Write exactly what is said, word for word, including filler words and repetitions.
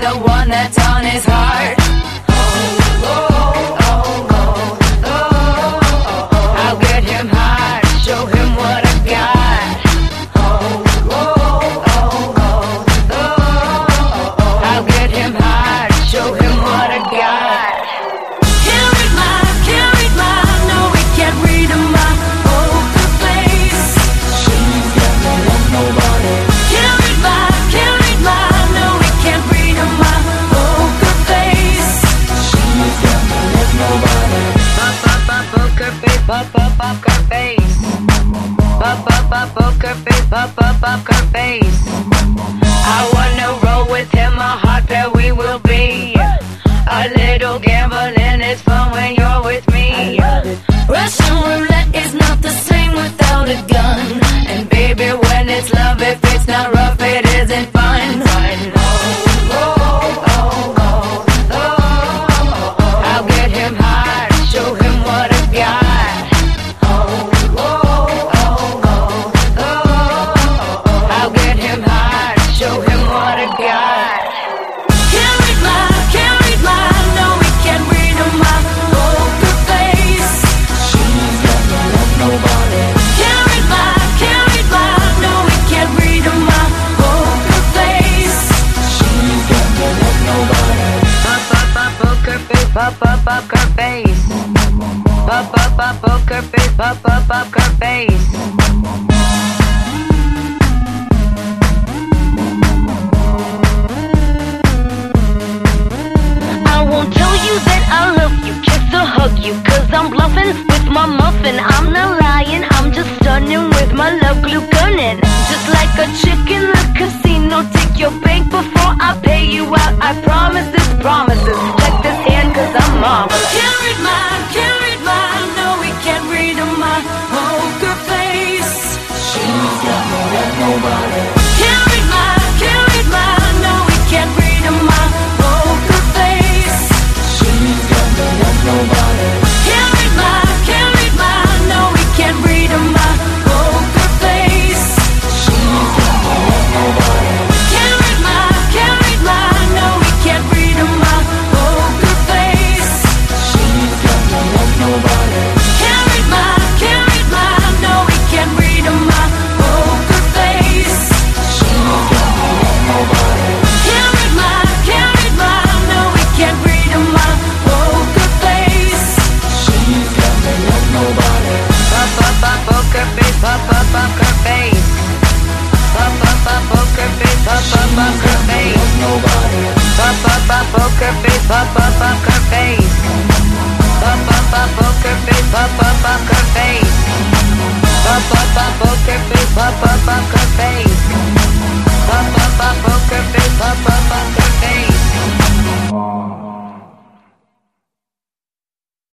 the one that's on his heart. Oh, oh, oh, oh, oh, oh, oh. I'll get him high, show him what I got. Oh, oh, oh, oh, oh, oh, oh. I'll get him high, show him what I got. Can't read my, can't read my, no, we can't read my poker face. She's got me like nobody. Can't read my, can't read my, no, we can't read my poker face. She's got me like nobody. Pop, pop, pop, poker face, pop, pop, poker face. Pop, pop, pop, poker face, pop, pop, poker face. I wanna roll with him, a hot pair we will be. A little gambling is fun when you're with me. Russian roulette is not the same without a gun. And baby, when it's love, if it's not rough, it isn't fun. Oh, oh, oh, oh, oh, oh, oh. I'll get him high, show him what I got. Oh, oh, oh, oh, oh, oh, oh. I'll get him high, show him what I got. Can't read my, can't read my, no, we can't read my poker face. She's got me like nobody. Can't read my, can't read my, no, we can't read my poker face. She's got me like nobody. Pop, pop, pop, poker face, pop, pop, poker face. Pop, pop, pop, poker face, pop, pop, poker face. I won't tell you that I love you, kiss or hug you, cause I'm bluffing with my muffin. I'm not lying, I'm just stunning with my love glue gunning. Just like a chick in the casino, take your bank before I pay you out. I promise this, promises. Check this hand cause I'm marvelous. Can't read my, can't read my, no, we can't read my poker face. She's got me like nobody. Can't read my, can't read my, no, we can't read my poker face. She's got me like nobody. Can't read my, can't read my, no, we can't read my poker face. She's got me like nobody. Can't read my, can't read my, no, we can't read my poker face. She's got me like nobody. Can't read my, can't read my, no, we can't read my poker face. She's got me like nobody. Can't read my, can't read my, no, we can't read my poker face. She's got me like nobody. Pop, pop, pop, poker face, pop, pop, poker face. Pop, pop, pop, poker face, pop, pop, poker face. Like nobody. Pop, pop, pop, poker face, pop, pop, poker face. Pop, pop, pop, poker face, pop, pop, poker face. Pop, pop, pop, poker face, pop, pop, poker face. Pop, pop, pop, poker face, pop, pop, poker face.